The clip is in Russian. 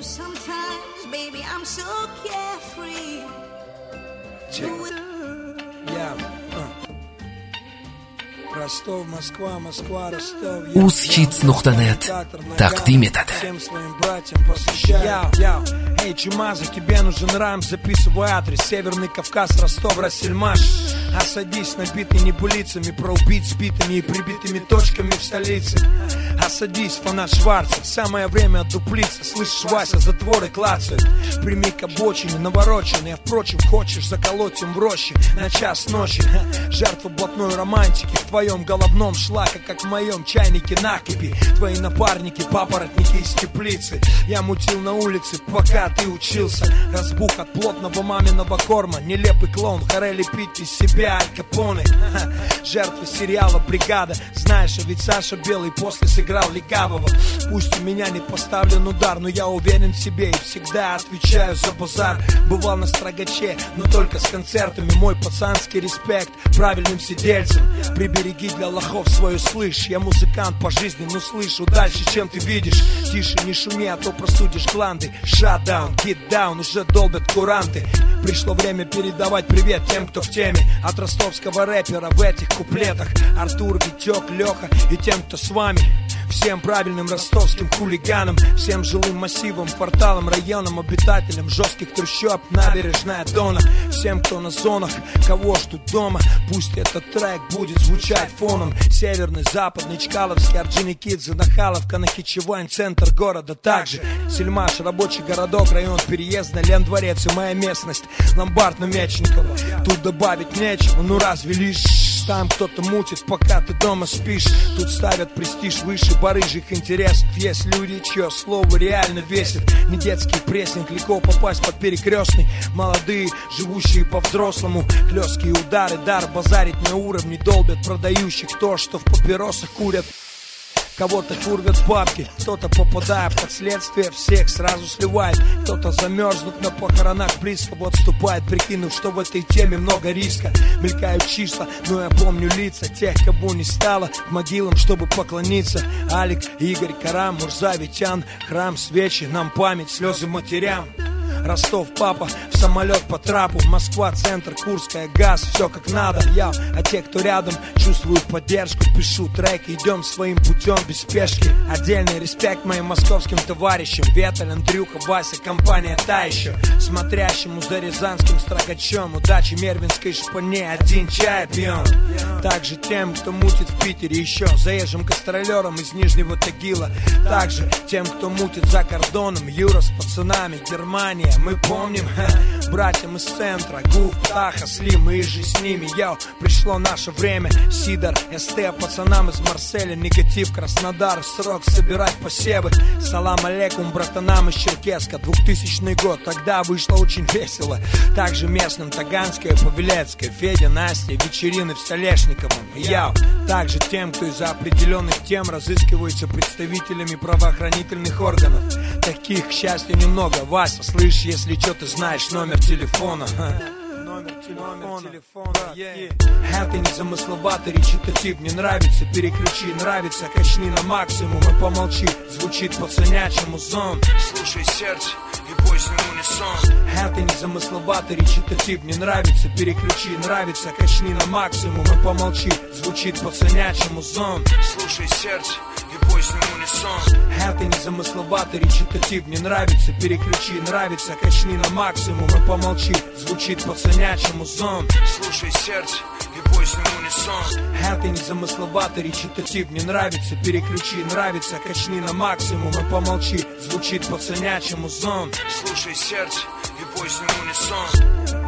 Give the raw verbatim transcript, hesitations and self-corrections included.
Ростов, Москва, Москва, Ростов. uz-hits nuqta net taqdim etadi. Всем своим братьям посвящаю. Эй, Чумаза, тебе нужен райм, записывай адрес. Северный Кавказ, Ростов, Рассельмаш. А садись, набитый небылицами, про убийц сбитыми и прибитыми точками в столице. А садись, фанат Шварца, самое время отдуплиться. Слышишь, Вася, затворы клацают. Прими к обочине, навороченный. А впрочем, хочешь заколоть им в роще на час ночи. Жертва блатной романтики в твоем головном шлака, как в моем чайнике накипи. Твои напарники, папоротники из теплицы. Я мутил на улице, пока ты учился. Разбух от плотного маминого корма. Нелепый клоун, харе лепить из себя Аль Капоне. Жертвы сериала «Бригада». Знаешь, а ведь Саша Белый после сыграл легавого. Пусть у меня не поставлен удар, но я уверен в себе и всегда отвечаю за базар. Бывал на Строгаче, но только с концертами. Мой пацанский респект правильным сидельцам. Прибереги для лохов свое слышь. Я музыкант по жизни, но слышу дальше, чем ты видишь. Тише, не шуми, а то простудишь гланды. Shutdown, get down, уже долбят куранты. Пришло время передавать привет тем, кто в теме. От ростовского рэпера в этих куплетах. Артур, Витек, Леха и тем, кто с вами. Всем правильным ростовским хулиганам, всем жилым массивам, кварталам, районам, обитателям жестких трущоб, набережная Дона. Всем, кто на зонах, кого ждут дома. Пусть этот трек будет звучать фоном. Северный, западный, Чкаловский, Орджоникидзе, Нахаловка, Нахичевань, центр города также. Сельмаш, рабочий городок, район переезда, Лендворец и моя местность. Ломбард на Мечникова. Тут добавить нечего, ну разве лишь там кто-то мутит, пока ты дома спишь. Тут ставят престиж выше барыжьих интересов. Есть люди, чье слово реально весит. Не детский прессинг, легко попасть под перекрестный. Молодые, живущие по-взрослому. Хлесткие удары, дар базарить на уровне. Долбят продающих то, что в папиросах курят. Кого-то курвят бабки, кто-то, попадая под следствие, всех сразу сливает. Кто-то, замерзнув на похоронах близкого, отступает, прикинув, что в этой теме много риска. Мелькают числа, но я помню лица тех, кого не стало, к могилам, чтобы поклониться. Алик, Игорь, Карам, Мурза, Витян, храм, свечи, нам память, слезы матерям. Ростов, папа, в самолет по трапу. Москва, центр, Курская, газ, все как надо. Я, а те, кто рядом, чувствуют поддержку. Пишу треки, идем своим путем без спешки. Отдельный респект моим московским товарищам. Веталь, Андрюха, Вася, компания та еще. Смотрящему за рязанским Строгачом. Удачи Мервинской шпане, один чай пьем. Также тем, кто мутит в Питере еще. Заезжим гастролером из Нижнего Тагила. Также тем, кто мутит за кордоном. Юра с пацанами, Германия. Мы помним, ха, братьям из центра, Гуф, Таха, Слим, и же с ними, йоу, пришло наше время. Сидор, СТ, пацанам из Марселя, негатив, Краснодар, срок собирать посевы. Салам алейкум, братанам из Черкеска, двухтысячный год, тогда вышло очень весело. Также местным Таганское, Павелецкое, Федя, Настя, вечерины в Столешниковом, йоу. Также тем, кто из-за определенных тем разыскивается представителями правоохранительных органов. Таких, к счастью, немного. Вася, слышь, если что, ты знаешь номер телефона. Номер телефона, yeah. Это незамысловатый речитатив. Не нравится, переключи, нравится, качни на максимум и помолчи. Звучит по-ценячему зон. Слушай сердце и бойся в унисон. Это незамысловатый речитатив. Не нравится, переключи, нравится, качни на максимум и помолчи. Звучит по-ценячему зон. Слушай сердце и бойся в унисон. Это незамысловатый речитатив. Не нравится, переключи, нравится, качни на максимум и помолчи. Звучит по-ценячему зон. Слушай сердце и бойся в унисон. Это незамысловатый речитатив. Не нравится, переключи, нравится, качни на максимум и помолчи. Звучит по-ценячему зон. Слушай сердце и бойся в унисон.